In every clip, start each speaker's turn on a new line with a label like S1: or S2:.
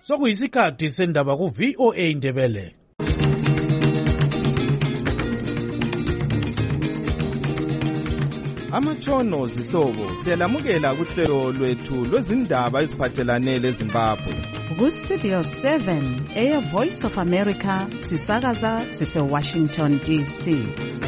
S1: Sokuyisikhathi sendaba ku VOA Indebele.
S2: Amatshono zihlobo siyalamukela kuhlelo lwethu lwezindaba eziphathelane leZimbabwe.
S3: Ku-Studio 7 Air Voice of America sisakaza sise-Washington DC.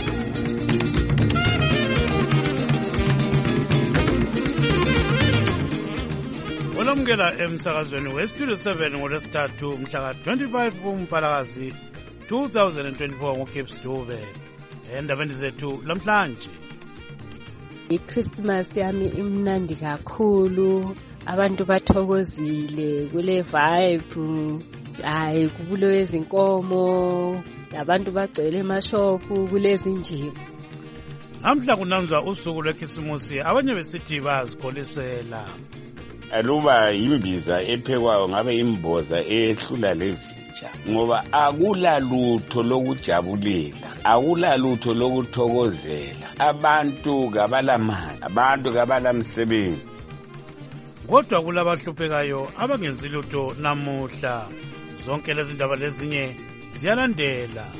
S1: Olamukela emsakazweni we-Studio 7 ngolwesithathu mhla ka-25 kuMpalakazi 2024 ngoKips Dube. Endabeni zethu lamhlanje.
S4: iChristmas yami imnandi kakhulu, abantu bathokozile, kule vibe, hayi kubulewe izinkomo, abantu bagcwele emashophu kulezi njiva.
S1: Namhla kunanzwa usuku lwekhisimusi, abanye besithi bazikholisela.
S5: Aluba imbiza ephekwayo ngabe imboza ehlula lezinja, ngoba akulalutho lokujabulela, akulalutho lokuthokozela. Abantu kabalamali, abantu kabalamsebenzi.
S1: Kodwa kulabahluphekayo abangenzi lutho namuhla. Zonke lezi ndaba lezinye ziyalandela.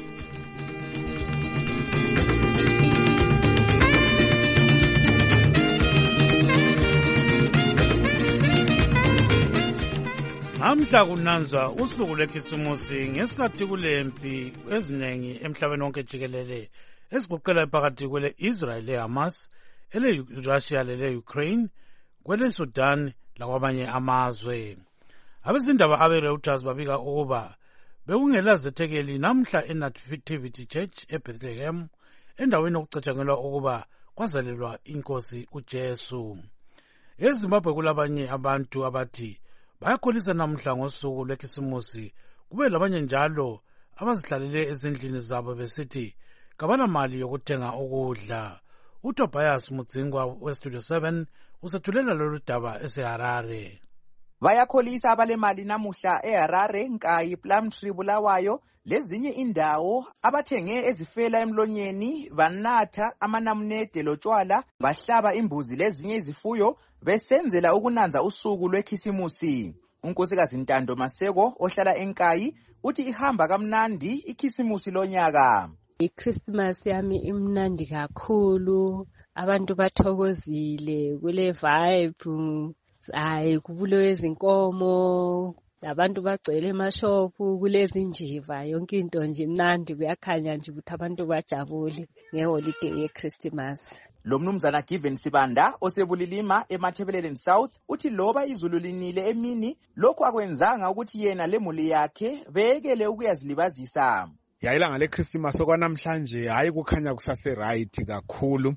S1: Namhla kunanzwa usuku lwekhisimusi ngesikhathi kulempi eziningi emhlabeni wonke jikelele esigoqela phakathi kwele Israel leHamas, ele Russia lele Ukraine, kwele Sudan lakwamanye amazwe. Abezindaba abeReuters babika ukuba bekungela zethekeli namhla eNativity Church eBethlehem, endaweni okucatshangelwa ukuba kwazalelwa inkosi uJesu. EZimbabwe kulabanye abantu abathi bayakholisa namhla ngosuku lwekhisimusi, kube labanye njalo abazihlalele ezindlini zabo besithi kabanamali yokuthenga ukudla. uTobias Mudzingwa weStudio 7 usethulela lolu daba eseHarare.
S6: Bayakholisa abalemali namuhla eHarare, Nkayi, Plumtree, Bulawayo lezinye indawo abathenge ezifela emlonyeni, banatha amanamunede lotshwala, bahlaba imbuzi lezinye izifuyo besenzela ukunanza usuku lwekhisimusi. Unkosikazi Ntando Maseko ohlala eNkayi uthi ihamba kamnandi ikhisimusi lonyaka.
S4: iChristmas yami imnandi kakhulu, abantu bathokozile, kule vibe, hayi kubulewe izinkomo, abantu bagcwele emashophu kulezi njiva, yonke into nje imnandi, kuyakhanya nje ukuthi abantu bajabule ngeholiday yeChristmas.
S6: Lo mnumzana Given Sibanda osebulilima eMathebeleni South uthi loba izulu linile emini, lokhu akwenzanga ukuthi yena lemuli yakhe bekele ukuyazilibazisa.
S7: Yayilanga leChristmas okwanamhlanje hayi kukhanya kusase right kakhulu.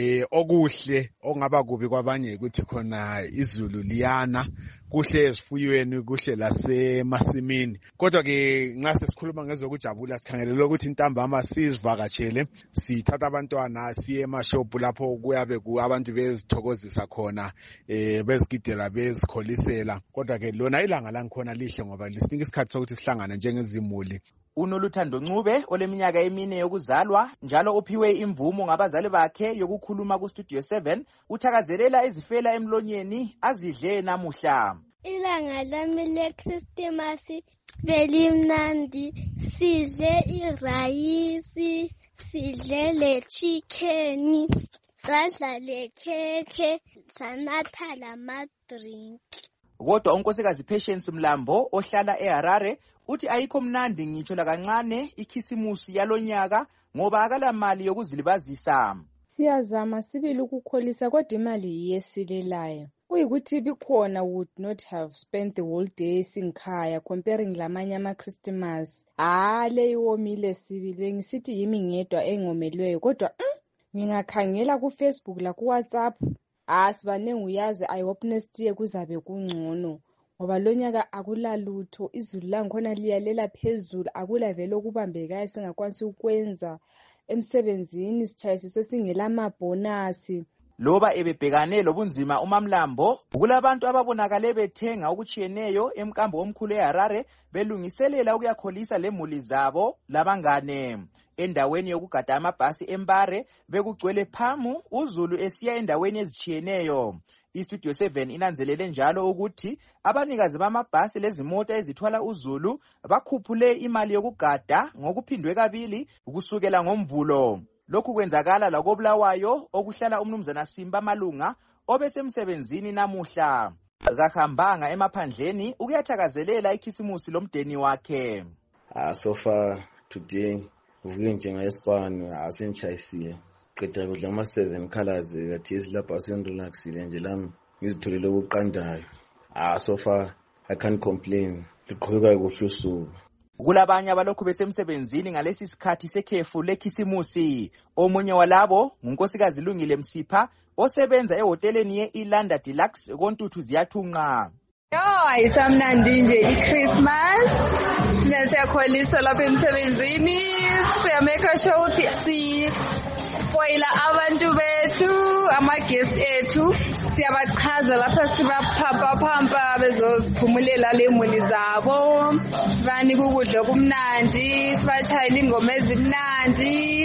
S7: Okuhle ongaba kubi kwabanye ukuthi khona izulu liyana, kuhle ezifuyweni, kuhle lasemasimini. Kodwa ke nxa sesikhuluma ngezokujabula sikhangelele ukuthi intambama sizivakatshele, sithatha abantwana siye emashophu lapho kuyabe abantu bezithokozisa khona, bezigidela bezikholisela. Kodwa ke lona ilanga langikhona lihle ngoba lisinika isikhathi sokuthi sihlangane njengezimuli.
S6: uNoluthando Ncube oleminyaka emine yokuzalwa njalo uphiwe imvumo ngabazali bakhe yokukhuluma kuStudio 7 uthakazelela ezifela emlonyeni azidle namuhla.
S8: Ilanga lami leChristmas belimnandi, sidle irayisi, sidle lechicken, sadla lekhekhe, sanatha lamadrink.
S6: Kodwa unkosikazi Patience Mlambo ohlala eHarare uthi ayikho mnandi ngitsho lakancane ikhisimusi yalonyaka ngoba akalamali yokuzilibazisa.
S9: Siyazama sibili ukukholisa kodwa imali yiyesilelayo. Kuyikuthi bikhona would not have spent the whole day sinkhaya comparing lamanye amaChristmas. Le iwomile sibili bengisithi yimi ngedwa engomelweyo kodwa ngingakhangela kuFacebook la kuWhatsApp sibanengi uyazi I hope next year kuzabe kungcono. Ngoba lonyaka akulalutho, izulu langikhona liyalela phezulu, akula vele okubambekayo singakwanisi ukwenza emsebenzini, sichayisise singelamabhonasi.
S6: Loba ebebhekane lobunzima uMamlambo, kulabantu ababonakale bethenga okuchiyeneyo emkambo omkhulu eHarare belungiselela ukuyakholisa lemuli zabo labangane. Endaweni yokugada amabhasi eMbare bekugcwele phamu uzulu esiya endaweni ezichiyeneyo. iStudio 7 inanzelele njalo ukuthi abanikazi bamabhasi lezimota ezithwala uzulu bakhuphule imali yokugada ngokuphindwe kabili kusukela ngoMvulo. Lokhu kwenzakala lakoBulawayo okuhlala umnumzana Simba Malunga obesemsebenzini namuhla. Kakahambanga emaphandleni ukuyathakazelela ikhisimusi lomdeni wakhe.
S10: So far today uvuke njengayesibani asenchayisiye. Qeda kudla ama-7 colors kathi esilapha asenrelaxile nje lami ngizitholele ukuqandayo. So far I can't complain. Liqhubeka kuhle usuku.
S6: Kulabanye abalokhu besemsebenzini ngalesi sikhathi sekhefu lekhisimusi. Omunye walabo ngunkosikazi Lungile Msipha osebenza ehoteleni ye-Ilanda Deluxe koNtuthu Ziyathunqa.
S9: Ayisamnandi nje iChristmas. Siyakholisa lapha emsebenzini. Siyameka sure ukuthi spoila abantu bethu, ama-guest ethu. Siyabachaza lapha sibaphampa bezoziphumulela lemuli zabo. Sibanika ukudla okumnandi, sibashayela ingoma ezimnandi.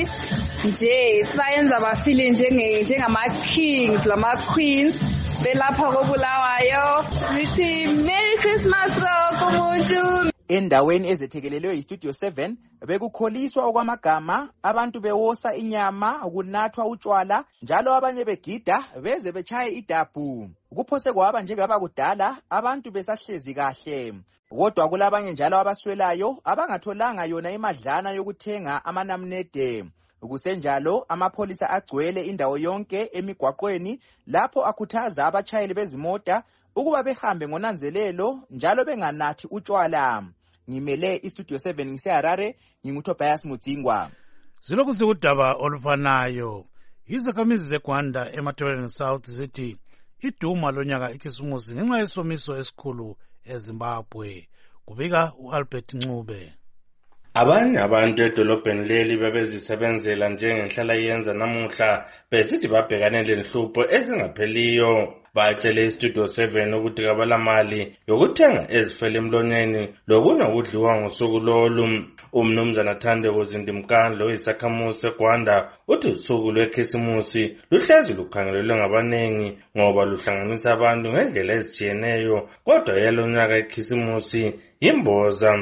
S9: Nje sibayenza bafile njengama-kings lama-queens belapha koBulawayo. Sithi Merry Christmas kumuntu.
S6: Endaweni ezethekelelwe iStudio 7 bekukholiswa okwamagama, abantu bewosa inyama, kunathwa utshwala, njalo abanye begida beze bechaye idabhu. Kuphose kwaba njengaba kudala abantu besahlezi kahle. Kodwa kulabanye njalo abaswelayo abangatholanga yona imadlana yokuthenga amanamnede. Kusenjalo amapholisa agcwele indawo yonke emigwaqweni lapho akhuthaza abachayeli bezimota ukuba behambe ngonanzelelo njalo benganathi utshwala. Ngimele iStudio 7 ngiseHarare, nginguTobias Mudzingwa.
S1: Zilokhu sikudaba olufanayo. Izakhamizi zeGwanda eMatabeleland South zithi iduma lonyaka ikhisimusi ngenxa yesomiso esikhulu eZimbabwe. Kubika uAlbert Ncube.
S11: Abanye abantu edolobheni leli bebezisebenzela njengenhlala yenza namuhla besithi babhekane lenhlupho ezingapheliyo. Batshele iStudio 7 ukuthi kabalamali yokuthenga ezifele emlonyeni lokunokudliwa ngosuku lolu. Umnumzana Thandeko Zindimkandlo oyisakhamuzi eGwanda uthi usuku lwekhisimusi luhlezi lukhangelelwe ngabanengi ngoba luhlanganisa abantu ngendlela ezitshiyeneyo, kodwa yalonyaka ikhisimusi imboza.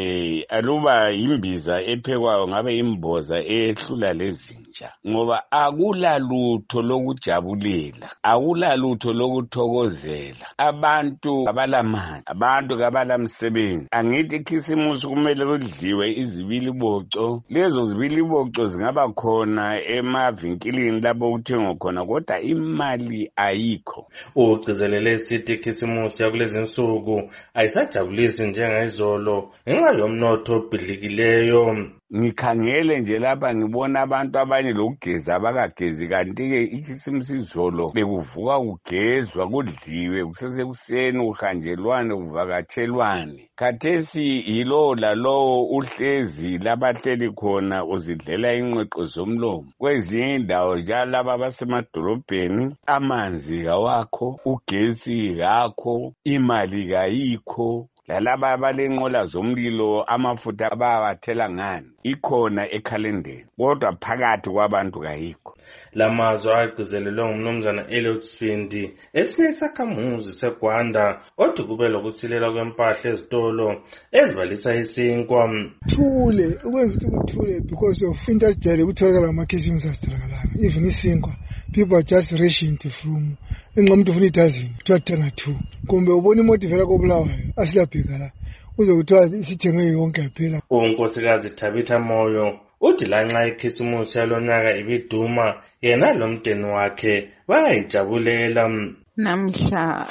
S5: Aluba imbiza ephekwayo ngabe imboza ehlula lezinja, ngoba akulalutho lokujabulela, akulalutho lokuthokozela. Abantu abalamali, abantu kabalamsebenzi. Angithi ikhisimusi kumele kudliwe izibiliboco. Lezo zibiliboco zingaba khona emavinkilini lapho kuthengwa khona, kodwa imali ayikho.
S11: Ugcizelele sithi ikhisimusi yakulezi insuku ayisajabulisi njengayizolo ngenxa yomnotho obhidlikileyo.
S5: Ngikhangele nje lapha ngibona abantu abanye lokugeza abakagezi, kanti-ke ikhisimusi izolo bekuvuka kugezwa kudliwe kusesekuseni kuhanjelwane kuvakatshelwane. Khathesi yilo lalowo uhlezi labahleli khona uzidlela ingqeqo zomlomo. Kwezinye indawo njalo laba basemadolobheni amanzi kawakho, ugesi kakho, imali kayikho. Lalaba abalenqola zomlilo amafutha abawathela ngani ikhona ekhalendeni, kodwa phakathi kwabantu kayikho.
S11: Lamazwi agcizelelwe ngumnumzana Elliot Sfindi esinye isakhamuzi seGwanda othi kube lokusilela kwempahla ezitolo ezibalisa isinkwa.
S12: Thule ukwenza ukuthi kuthule because of into esijayele ukutholakala amakhisimusi asitholakala, even isinkwa people are just rationed from enxa umuntu ufuna idazini kuthiwa thenga 2, kumbe ubona imoto ivela koBulawayo asilabheka la uze kuthiwa isithenge yonke yaphela.
S11: Unkosikazi Thabitha Moyo uthi lanxa ikhisimusi yalonyaka ibiduma yena lomdeni wakhe bayayijabulela.
S13: Namhla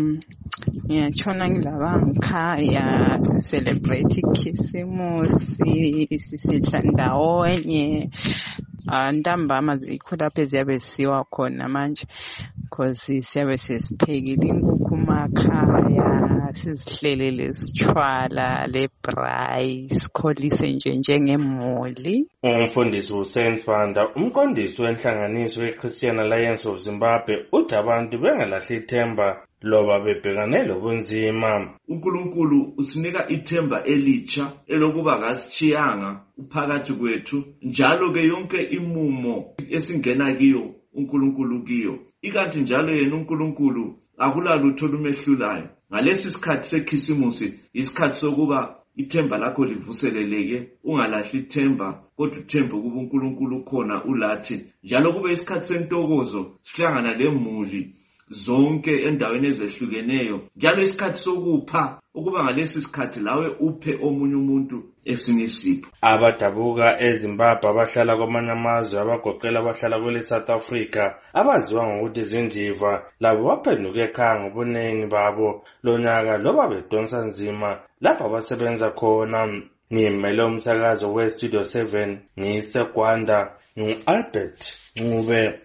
S13: ngiyatshona ngilaba ngikhaya sicelebrate ikhisimusi, sisidla ndawonye. Ntambama zikho lapho ziyabe siwa khona manje because siyabe sesiphekile inkukhu makhaya, sizihlelele isitshwala lebrai, sikholise njengemuli.
S11: Umfundisi Hussein Fanda, umqondisi wenhlanganiso ye-Christian Alliance of Zimbabwe, uthi abantu bengalahli ithemba loba bebhekane lobunzima.
S14: uNkulunkulu usinika ithemba elitsha elokuba ngasichiyanga uphakathi kwethu, njalo ke yonke imumo esingena kiyo uNkulunkulu kiyo. Ikanti njalo yena uNkulunkulu akulalutho lumehlulayo. Ngalesi sikhathi sekhisimusi isikhathi sokuba ithemba lakho livuseleleke, ungalahli ithemba kodwa uthembe ukuba uNkulunkulu khona ulathi. Njalo kube isikhathi sentokozo sihlangana lemuli zonke endaweni ezehlukeneyo. Njalo isikhathi sokupha ukuba ngalesi sikhathi lawe uphe omunye umuntu esinye isipho.
S11: Abadabuka eZimbabwe abahlala kwamanye amazwe abagoqela abahlala kwele South Africa abaziwa ngokuthi zinjiva labo baphenduke ekhaya ngobuningi babo lonyaka loba bedonsa nzima lapho abasebenza khona. Ngimele umsakazo weStudio 7 ngiseGwanda ngu-Albert Ncube.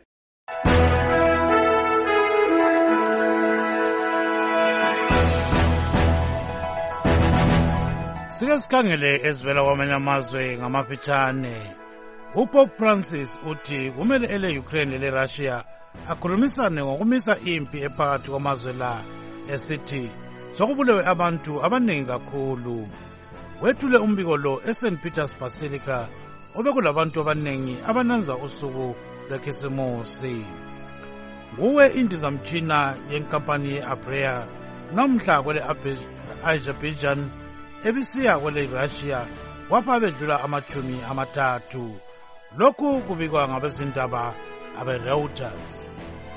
S1: Sike sikhangele ezivela kwamanye amazwe ngamafitshane. uPope Francis uthi kumele ele-Ukraine le-Russia akhulumisane ngokumisa impi ephakathi kwamazwe la, esithi sokubulewe abantu abaningi kakhulu. Wethule umbiko lo eSt Peter's Basilica obekulabantu abaningi abananza usuku lwekhisimusi. Nguwe indizamtshina yenkampani ye-Abrea namhla kwele Azerbaijan ebisiya kwele Russia wapha bedlula 30. Lokhu kubikwa ngabezindaba abe-Reuters.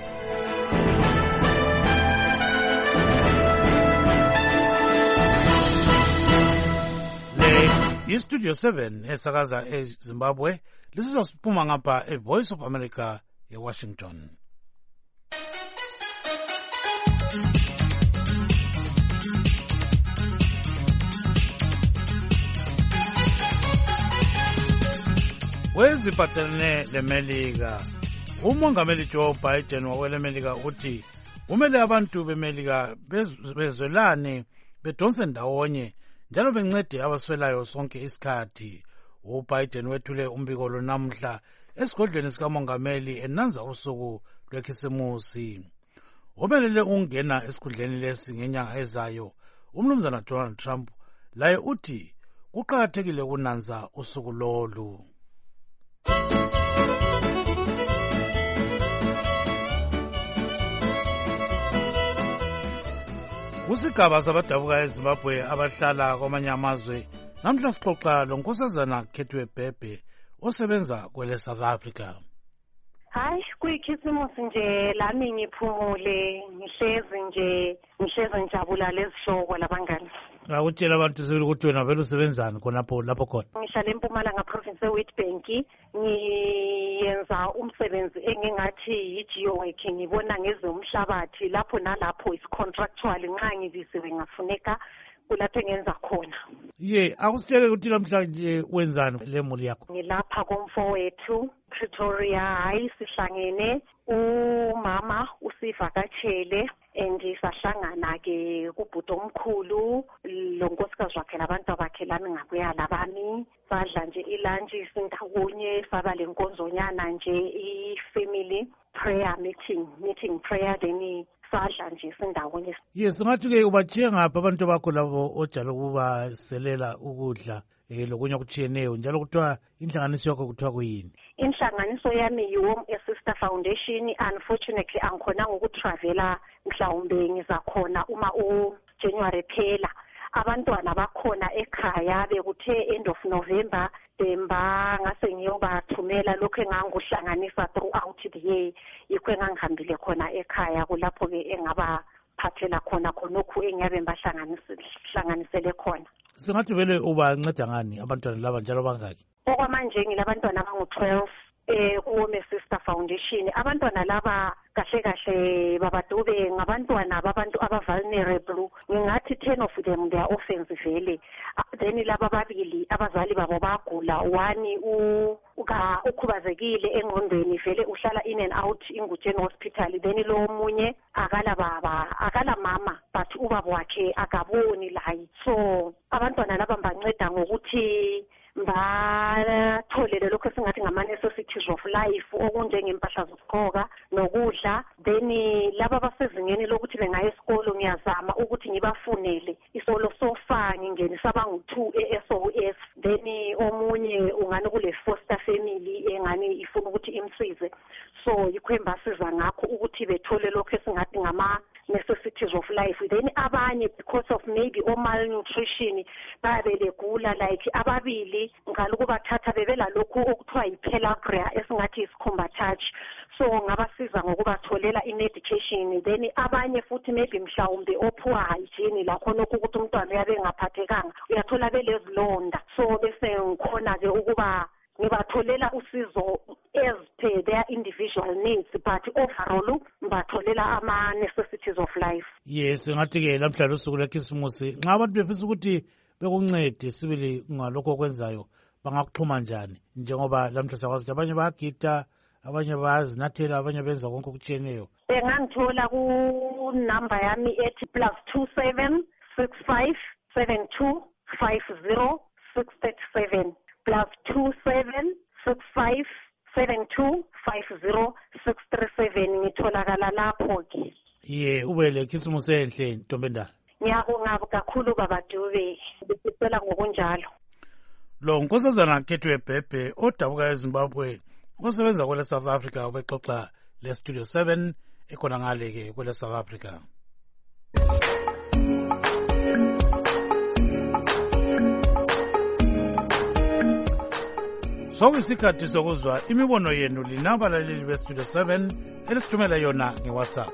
S1: iStudio 7 esakaza eZimbabwe lisizosiphuma ngapha eVoice of America eWashington. Weziphathelene leMelika, umongameli Joe Biden wawelemelika uthi kumele abantu beMelika bezwelane bedonse ndawonye njalo bencede abaswelayo sonke isikhathi. uBiden wethule umbiko lo namhla esigodlweni sikamongameli enanza usuku lwekhisimusi. Omelele ungena esikhundleni lesi ngenyanga ezayo umnumzana Donald Trump laye uthi kuqakathekile kunanza usuku lolu. Kusigaba sabadabuka eZimbabwe abahlala kwamanye amazwe namhla sixoxa lonkosazana Khethwe Bhebhe osebenza kwele South Africa.
S15: Hayi, kuyikhisimusi nje lami ngiphumule, ngihlezi njabula lezihloko labangani.
S1: Awutshela abantu sibili ukuthi wena vele usebenzani lapho khona?
S15: Ngihlala eMpumalanga province eWitbank, ngiyenza umsebenzi engingathi yi-geowork, ngibona ngezomhlabathi lapho nalapho is contractual nxa ngivisiwe ngafuneka kulapho engenza khona.
S1: Akusitshele ukuthi namhlanje wenzani lemuli yakho?
S15: Ngilapha komfowethu Pretoria. Hayi, sihlangene umama usivakatshele and sahlangana ke kubhuti omkhulu lonkosikazi wakhe labantu bakhe lami ngakuya labami, sadla nje ilunch sindawonye, saba lenkonzonyana nje i-family prayer meeting prayer, then sadla nje sindawonye.
S1: Singathi ke ubatshiya ngapha abantu bakho labo ojalo kuba selela ukudla lokunye okutshiyeneyo, njalo kuthiwa inhlanganiso yakho kuthiwa kuyini?
S15: Inhlanganiso yami yi-Home Sister Foundation. Unfortunately angikhonanga ukutravela, mhlawumbe ngizakhona uma uJanuary phela. Abantwana bakhona ekhaya bekuthe end of November December ngase ngiyobathumela lokho enganguhlanganisa throughout the year, yikho engangihambile khona ekhaya kulapho ke engabaphathela khona khonokhu engiyabe ngibahlanganisele khona.
S1: Singathi vele ubanceda ngani abantwana laba njalo bangaki?
S15: Okwamanje ngilabantwana abangu-12 ku-Home Sister Foundation. Abantwana laba kahle babadube ngabantwana babantu aba-vulnerable. Ngingathi 10 of them they are orphans vele. Then laba babili abazali babo bagula, one ukhubazekile engqondweni vele uhlala in and out ingutsheni hospital, then lo munye akala baba akala mama but ubaba wakhe akaboni layi. So abantwana laba banceda ngokuthi batholele lokho esingathi ngama-necessities of life okunjengempahla zokugqoka nokudla. Then laba basezingeni lokuthi bengaya esikolo ngiyazama ukuthi ngibafunele isolo sofa ngingenisa abangu-2 e-SOS. Then omunye ungani kule foster family engani ifuna ukuthi imsize. so yikho embasiza ngakho ukuthi bethole lokho esingathi necessities of life. Then abanye because of maybe malnutrition babe begula like ababili ngalukubathatha bebela lokhu okuthiwa yi-pellagra esingathi isikhumba touch. So ngabasiza ngokubatholela i-medication. Then abanye futhi maybe mhlawumbe ophuwa hygiene lakho lokhu ukuthi umntwana uyabe engaphathekanga uyathola belezilonda. So bese ngikhona-ke ukuba ngibatholela usizo as per their individual needs, but overall ngibatholela ama-necessities of life.
S1: Yes, ngathi-ke lamhlanje usuku lwekhisimusi nxa abantu befisa ukuthi bekuncede sibili ngalokho okwenzayo bangakuxhuma njani, njengoba lamhlanje sakwazi ukuthi abanye bayagida, abanye bayazinathela, abanye benza konke okutshiyeneyo?
S15: Ngangithola kunumber yami ethi +27 65 72 50 637 +27 65 72 50 637. Ngitholakala lapho-ke.
S1: Ube lekhisimusi enhle Ntombendala.
S15: Ngiyabonga kakhulu Baba Dube, besicela ngokunjalo.
S1: Lo Nkosazana Khethwe Bhebhe odabuka eZimbabwe osebenza kwele South Africa ubexoxa le Studio 7 ekhona ngale-ke kwele South Africa. Sokuyisikhathi sokuzwa imibono yenu linabalaleli beStudio 7 elisithumela yona ngeWhatsApp.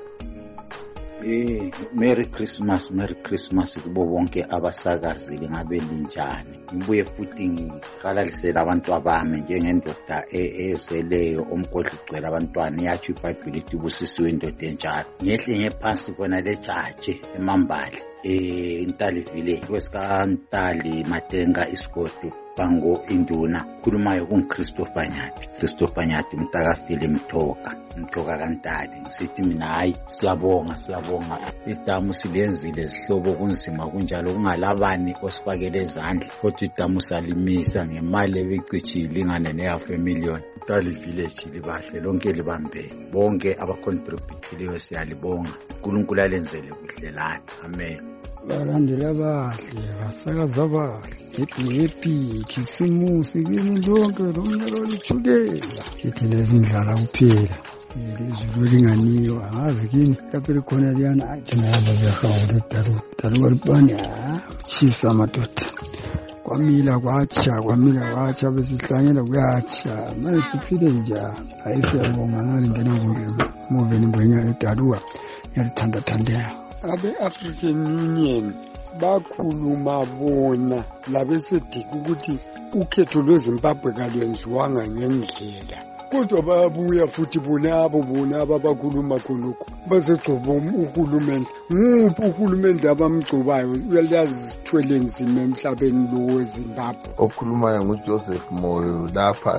S16: Merry Christmas kubo bonke abasakazi lingabe linjani. Ngibuye futhi ngiqalalisela abantu abami njengendoda ezeleyo omgodla ugcwele abantwana yathi iBhayibheli ithi busisiwe indoda enjalo. Ngehle ngephansi kona lejaji eMambala Ntali village wesikantali Matenga isigodo bango induna khulumayo kungiChristopher Nyathi mtakafile mthoka kantali ngisithi mina hayi siyabonga idamu silenzile sihlobo kunzima kunjalo kungalabani osifakele ezandla kodwa idamu salimisa ngemali ebicitshile ingane ne$500,000. Ntali village libahle lonke libambe bonke abacontributileyo siyalibonga. uNkulunkulu alenzele kuhle lana. Amen.
S17: Balandela bahle basakaza bahle happy khisimusi kini lonke lomnyaka olithukela kithi lezindlala kuphela izulu linganiwa angazi kini lapho likhona liyana athina yaba beyahawula dalu walibani chisa amadoda kwamila kwatsha besihlanyela kuyatsha manje siphile njani. Ayisiyabonga ngalingena moveni ngwenya edaluwa yalithandathandela abe-African Union bakhuluma bona labesedika ukuthi ukhetho lweZimbabwe kalwenziwanga ngendlela, kodwa bayabuya futhi bona ababakhuluma khonokho bazegcoba uhulumende. Nguphi uhulumende abamgcobayo? Uyalazi sithwele nzima emhlabeni lo weZimbabwe.
S18: Okhulumayo nguJoseph Moyo lapha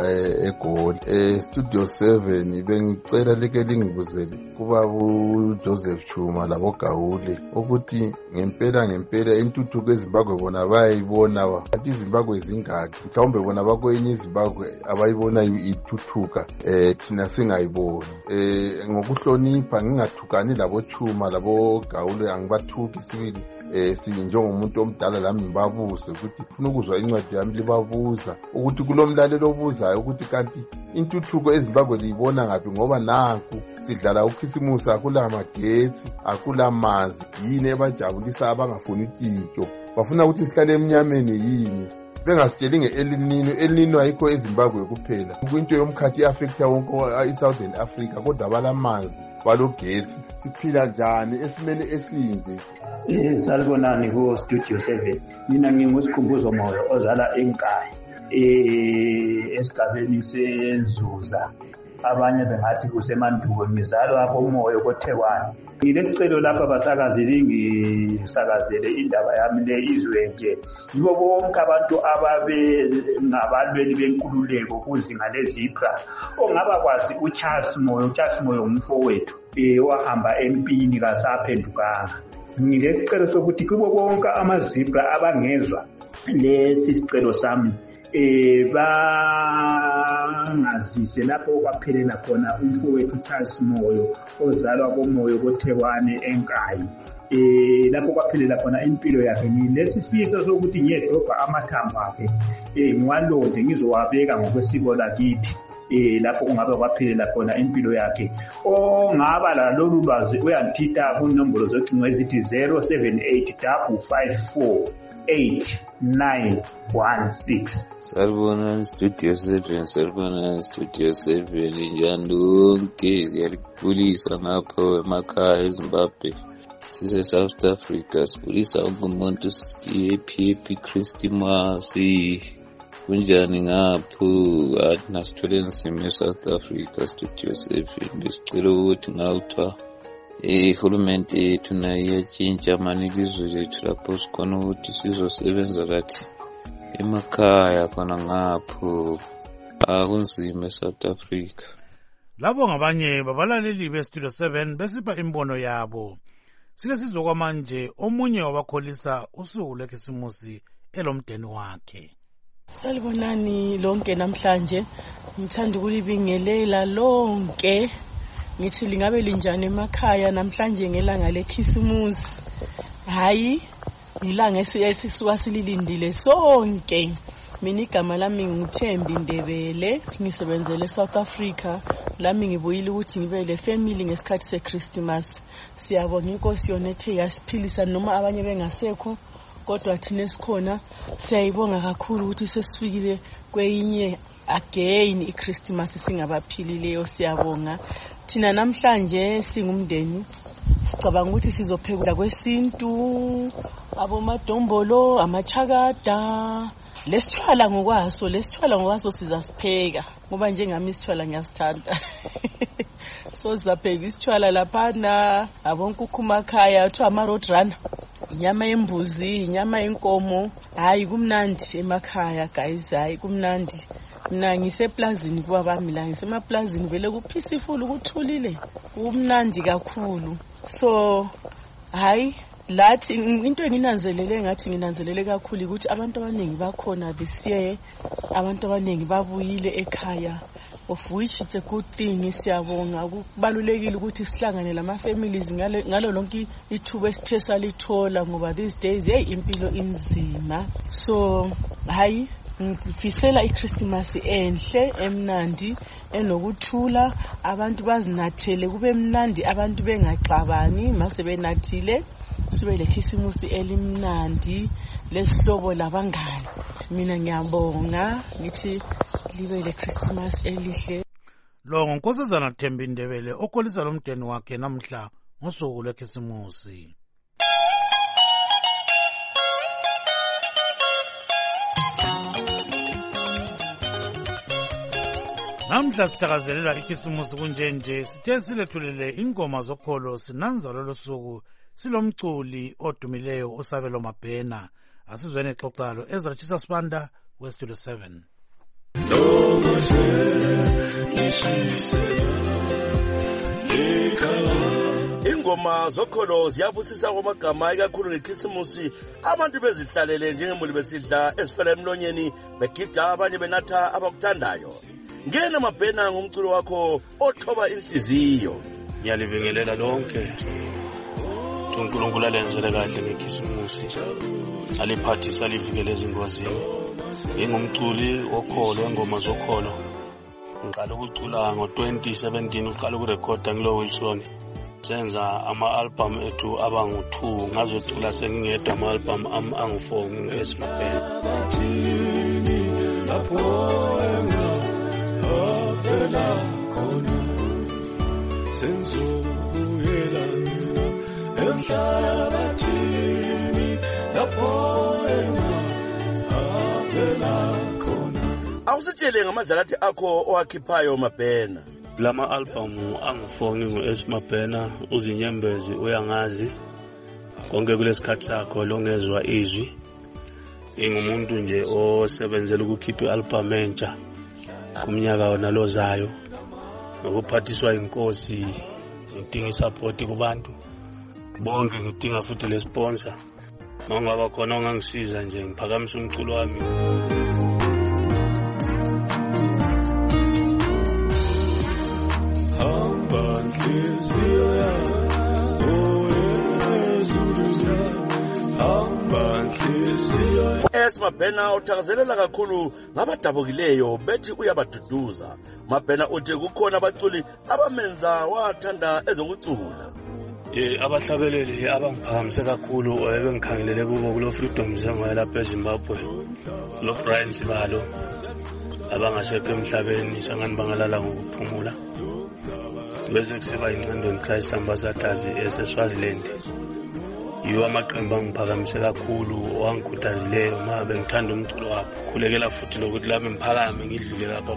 S18: eGoli. Studio 7 bengicela leke lingibuzele kuba uJoseph Chuma labo Gawule ukuthi ngempela intuthuko eZimbabwe bona bayayibona kanti iZimbabwe zingaki, mhlawumbe bona bakwenye iZimbabwe abayibonayo ithuthuka thina singayiboni. Ngokuhlonipha ngingathukani labo Chuma labo Gawule angibathuki sibili. Sinjengomuntu omdala lami ngibabuze ukuthi ufuna ukuzwa incwadi yami libabuza ukuthi kulomlalelo obuzayo ukuthi kanti intuthuko eZimbabwe liyibona ngaphi ngoba nanku sidlala ukhisimusi akula magetsi akula manzi. Yini ebajabulisa abangafuni utshintsho? Bafuna ukuthi sihlale emnyameni yini? Bengasitsheli nge-El Nino ayikho eZimbabwe kuphela. Into yomkhathi i-affecta wonke i-Southern Africa kodwa balamanzi balogetsi. Siphila njani esimeni esinje?
S19: Salibonani ku Studio 7. Mina nginguSikhumbuzo Moyo ozala eNkayi esigabeni seNzuza. Abanye bengathi kusemandulo ngizalwa apho umoyo koThekwani. Ngilesicelo lapha basakazeli ngisakazele indaba yami le izwe nje. Yibo bonke abantu ababe ngabalweli benkululeko kuzinga lezipra ongaba kwazi uCharles Moyo umfowethu wahamba empini kasaphendukanga. Ngilesicelo sokuthi kubo bonke amazibra abangezwa lesi sicelo sami bangazise lapho kwaphelela khona umfowethu Charles Moyo ozalwa koMoyo koThekwani eNkayi. Lapho kwaphelela khona impilo yakhe. Ngilesifiso sokuthi ngiyedobha amathambo akhe ngiwalonde ngizowabeka ngokwesiko lakithi lapho kungabe kwaphelela khona impilo yakhe. Ongaba lalolu lwazi uyangithinta kunombolo zocingo ezithi 078
S20: Salbona Studio 7 njani lonke siyalipulisa ngapho emakhaya eZimbabwe sise South Africa sipulisa umuntu sithi happy Christmas kunjani ngapho athi sithole nsime South Africa Studio 7 besicela ukuthi ngawuthiwa ihulumende yethu nayo iyatshintsha mani ilizwe lethu lapho sikhona ukuthi sizosebenza kathi emakhaya khona ngapho akunzima eSouth Africa.
S1: Labo ngabanye babalaleli beStudio 7 besipha imbono yabo. Silesizokwa manje omunye wabakholisa usuku lwekhisimusi elomdeni wakhe.
S21: Salibonani lonke namhlanje, ngithanda ukulibingelela lonke. Ngithi lingabe linjani emakhaya namhlanje ngelanga lekhisimusi. Hayi, ilanga esisuka sililindile sonke. Mina igama lami nguThembi Ndebele, ngisebenzele eSouth Africa. Lami ngibuyile ukuthi ngibe le family ngesikhathi seChristmas. Siyabonga inkosi yona ethe yasiphilisa noma abanye bengasekho, kodwa thina esikhona siyayibonga kakhulu ukuthi sesifikile kweyinye again iChristmas singabaphilileyo. Siyabonga. Thina namhlanje singumndeni sicabanga ukuthi sizophekula kwesintu, abomadombolo, amachakada, lesithwala ngokwaso sizasipheka ngoba njengami isithwala ngiyasithanda. So sizapheka isithwala laphana, abonkukhu makhaya kuthiwa ama-road runner, inyama yembuzi, inyama yenkomo. Hayi kumnandi emakhaya guys, hayi kumnandi. Mina ngiseplazini kuba bami la, ngisemaplazini vele kupeaceful, kuthulile, kumnandi kakhulu. So hayi lathi into enginanzelele kakhulu ukuthi abantu abaningi bakhona besiye, abantu abaningi babuyile ekhaya, of which it's a good thing. Siyabonga, kubalulekile ukuthi sihlangane lama families ngalo lonke ithuba esithe salithola ngoba these days impilo inzima. So hayi ngifisela iChristmas enhle emnandi enokuthula, abantu bazinathele kube mnandi, abantu bengaxabani mase benathile, sibe lekhisimusi elimnandi lesihlobo labangani. Mina ngiyabonga ngithi libe leChristmas elihle.
S1: Lo ngonkosazana Thembi Ndebele okholisa lomdeni wakhe namhla ngosuku lwekhisimusi. Namhla sithakazelela ikhisimusi kunjenje, sithe silethulele ingoma zokholo sinanza lolo suku silomculi odumileyo uSabelo Mabhena. Asizweni exoxalo Ezra Chisa Sibanda weStudio 7.
S22: Ingoma zokholo ziyabusisa kwamagama ikakhulu ngekhisimusi, abantu bezihlalele njengemuli besidla esifela emlonyeni begida abanye benatha abakuthandayo. Ngena Mabhena ngumculo wakho othoba inhliziyo.
S23: Ngiyalibingelela lonke uNkulunkulu alenzele kahle ngekhisimusi, aliphathisa alivikele ezingozini. Ngingumculi wokholo wengoma zokholo. Ngiqala ukucula ngo-2017, uqala ukurekhoda ngilo Wilson. Senza ama-album ethu abangu-2, ngazocula sengingedwa ama-album angu-4 ngeSmabhena.
S22: Awusitshele ngamadlalathi akho owakhiphayo Mabhena.
S23: Lama album angu-4 ngeSmabhena, uzinyembezi uyangazi, konke kulesikhathi sakho longezwa izwi. Ngumuntu nje osebenzela ukukhipha i-album entsha kumnyaka wona lozayo. Ngokuphathiswa inkosi ngidinga support kubantu bonke, ngidinga futhi le sponsor. Mangaba khona ongangisiza nje ngiphakamisa umculo wami.
S22: Mabhena uthakazelela kakhulu ngabadabukileyo bethi uyabaduduza. Mabhena uthi kukhona abaculi abamenza wathanda ezokucula.
S23: Abahlabeleli abangiphakamise kakhulu ebengikhangelele kubo kulo Freedom Zone lapha eZimbabwe. Lo Brian Sibalo abangasekho emhlabeni sangani bangalala ngokuphumula. Bese kusiba incandweni Christ Ambassadors eSwaziland. Yiwo amaqembu angiphakamise kakhulu wangikhuthazileyo uma bengithanda umculo wabo. Khulekela futhi lokuthi lami ngiphakame ngidlule lapha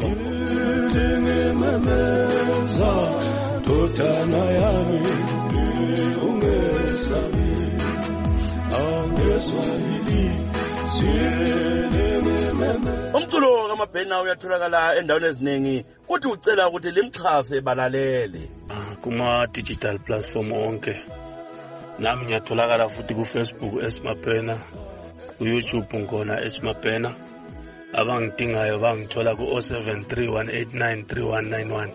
S22: Umculo kaMabhena uyatholakala endaweni eziningi kuthi ucela ukuthi limxhase balalele
S23: kuma digital platform onke. Nami ngiyatholakala futhi ku Facebook Mabhena, ku YouTube ngona Mabhena. Abangidingayo bangithola ku 0731893191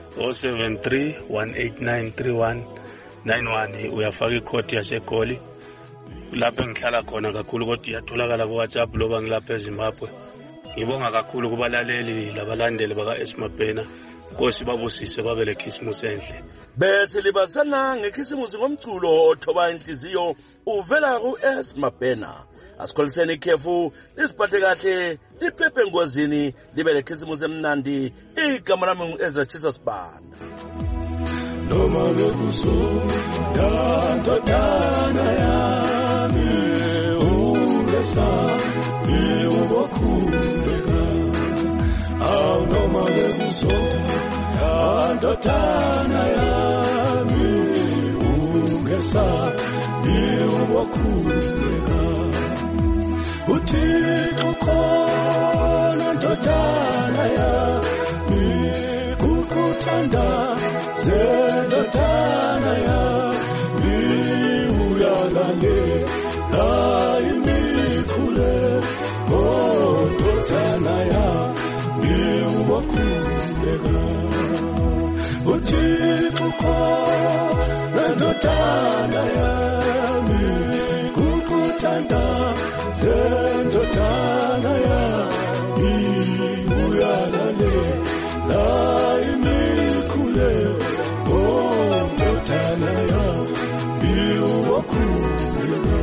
S23: 0731893191. Uyafaka ikhodi yaseGoli lapho engihlala khona kakhulu kodwa iyatholakala ku WhatsApp loba ngilapha eZimbabwe. Ngibonga kakhulu kubalaleli labalandeli baka Mabhena. Nkosi babusise babele Christmas enhle.
S22: Bese libasana ngekhisimusi ngomculo othoba inhliziyo uvela ku Mabhena. Asikholiseni ikhefu lisiphathe kahle liphephe ngozini libe lekhisimusi emnandi. Igama lami ngu-Ezra Jesus Banda.
S2: Noma lokuso yandodana yami ungesa iwokhuleka noma lokuso yandodana yami ungesa iwokhuleka uThixo khona ndodana yami kukuthanda zendodana yami uyalale la imikhule ndodana yami uwakhuleka uThixo khona ndodana yami kukuthanda zendodana yami uyalale la imikhule ndodana yami uwakhuleka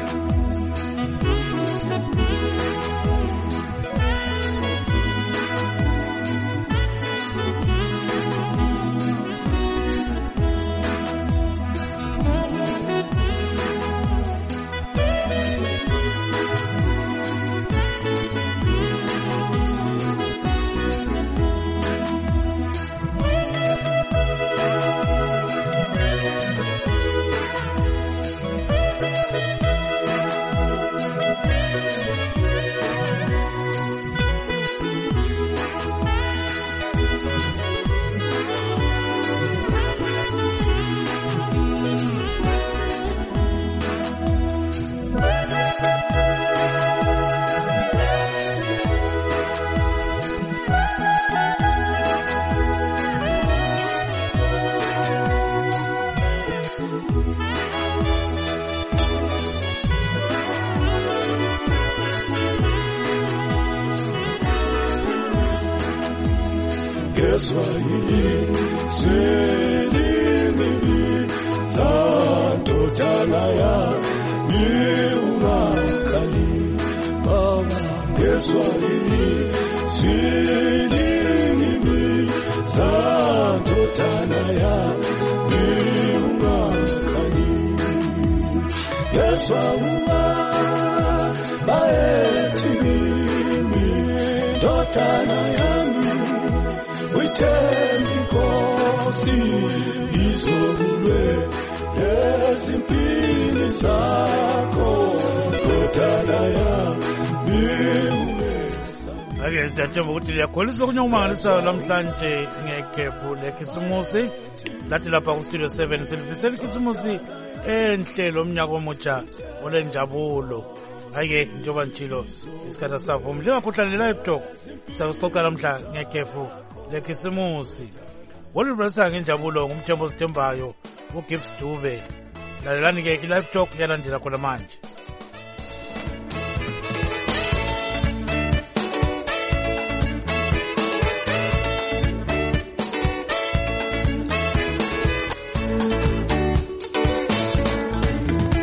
S2: Swahili Swahili Santotana yami unakali Baba Swahili Swahili Santotana yami unakali Yeswa baetimi Totana yami Withemba inkosi izolwe ezimpini zakho ndodana yami.
S1: Ake siyathemba ukuthi liyakholisa okunyomangalisayo namhlanje ngekhefu lekhisimusi lathi lapha ku Studio 7 silifisela ikhisimusi enhle lomnyaka omutsha olenjabulo. Ake njengoba njilo isikhathi savuma lingakhohlane live talk siyakuxoxa namhla ngekhefu lekhisimusi. Wolubasa ngenjabulo ngumthembo sithembayo uGibbs Dube. Lalelani ke i live talk yalandela khona manje.